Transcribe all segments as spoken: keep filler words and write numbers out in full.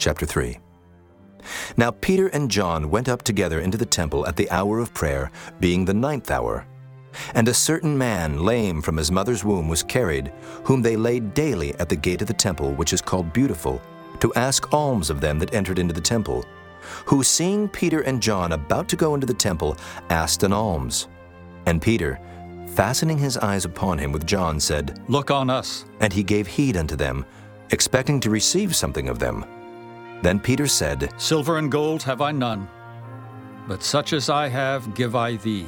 Chapter three. Now Peter and John went up together into the temple at the hour of prayer, being the ninth hour. And a certain man, lame from his mother's womb, was carried, whom they laid daily at the gate of the temple, which is called Beautiful, to ask alms of them that entered into the temple, who, seeing Peter and John about to go into the temple, asked an alms. And Peter, fastening his eyes upon him with John, said, Look on us. And he gave heed unto them, expecting to receive something of them. Then Peter said, Silver and gold have I none, but such as I have give I thee.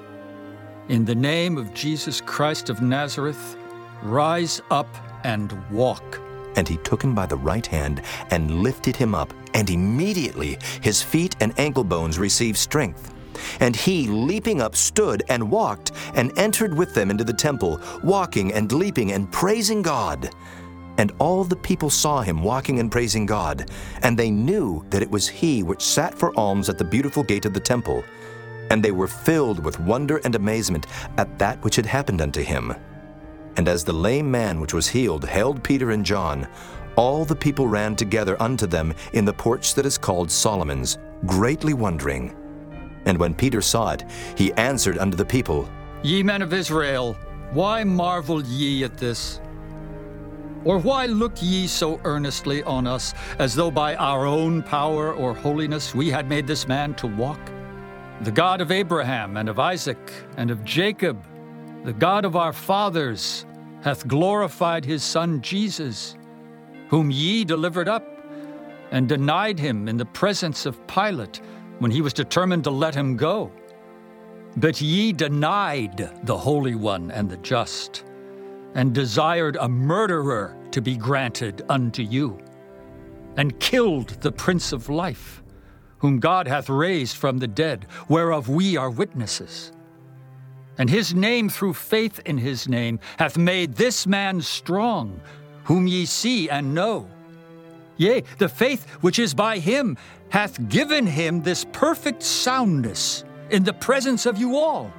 In the name of Jesus Christ of Nazareth, rise up and walk. And he took him by the right hand and lifted him up, and immediately his feet and ankle bones received strength. And he, leaping up, stood and walked, and entered with them into the temple, walking and leaping and praising God. And all the people saw him walking and praising God, and they knew that it was he which sat for alms at the Beautiful gate of the temple. And they were filled with wonder and amazement at that which had happened unto him. And as the lame man which was healed held Peter and John, all the people ran together unto them in the porch that is called Solomon's, greatly wondering. And when Peter saw it, he answered unto the people, Ye men of Israel, why marvel ye at this? Or why look ye so earnestly on us, as though by our own power or holiness we had made this man to walk? The God of Abraham and of Isaac and of Jacob, the God of our fathers, hath glorified his Son Jesus, whom ye delivered up, and denied him in the presence of Pilate, when he was determined to let him go. But ye denied the Holy One and the Just, and desired a murderer to be granted unto you, and killed the Prince of Life, whom God hath raised from the dead, whereof we are witnesses. And his name, through faith in his name, hath made this man strong, whom ye see and know. Yea, the faith which is by him hath given him this perfect soundness in the presence of you all.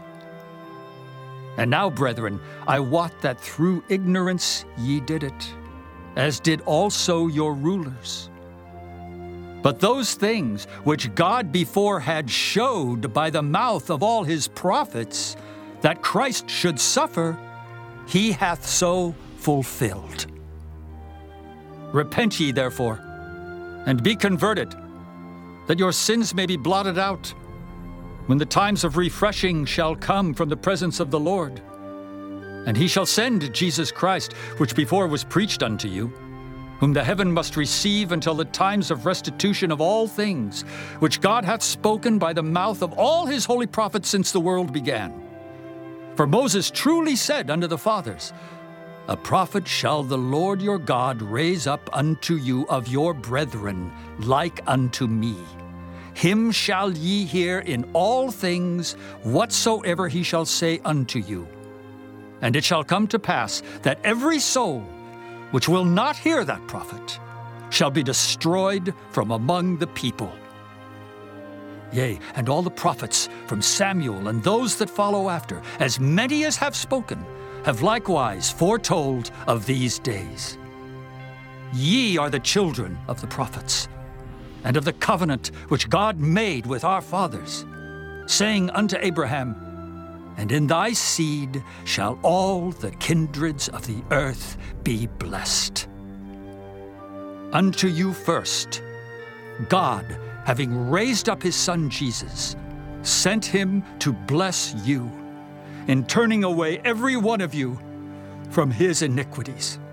And now, brethren, I wot that through ignorance ye did it, as did also your rulers. But those things which God before had showed by the mouth of all his prophets, that Christ should suffer, he hath so fulfilled. Repent ye therefore, and be converted, that your sins may be blotted out, when the times of refreshing shall come from the presence of the Lord. And he shall send Jesus Christ, which before was preached unto you, whom the heaven must receive until the times of restitution of all things, which God hath spoken by the mouth of all his holy prophets since the world began. For Moses truly said unto the fathers, A prophet shall the Lord your God raise up unto you of your brethren, like unto me. Him shall ye hear in all things whatsoever he shall say unto you. And it shall come to pass that every soul which will not hear that prophet shall be destroyed from among the people. Yea, and all the prophets from Samuel and those that follow after, as many as have spoken, have likewise foretold of these days. Ye are the children of the prophets, and of the covenant which God made with our fathers, saying unto Abraham, And in thy seed shall all the kindreds of the earth be blessed. Unto you first, God, having raised up his Son Jesus, sent him to bless you, in turning away every one of you from his iniquities.